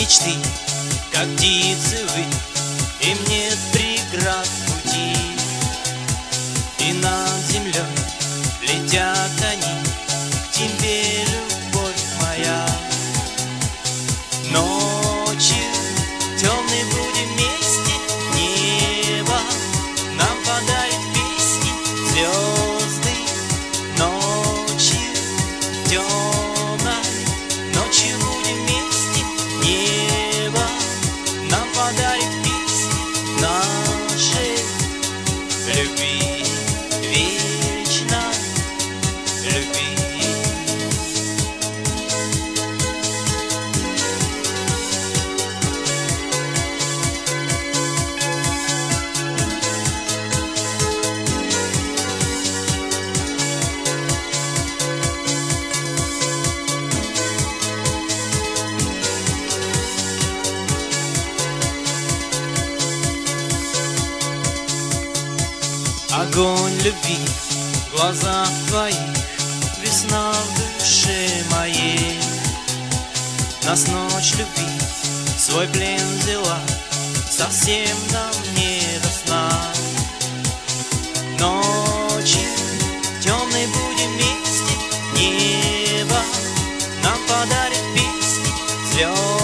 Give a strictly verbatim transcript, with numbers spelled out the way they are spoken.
мечты, как птицы вы, им нет преград пути. И над землей летят они, к тебе, любовь моя. Ночью темной будем вместе, небо нам подарит песни, звезды. Ночью темной, ночью будем вместе, небо нам подарит песни нашей любви, вечной любви. Огонь любви в глазах твоих, весна в душе моей. Нас ночь любви свой плен взяла, совсем нам не до сна. Ночью темной будем вместе, небо нам подарит песни, звезды.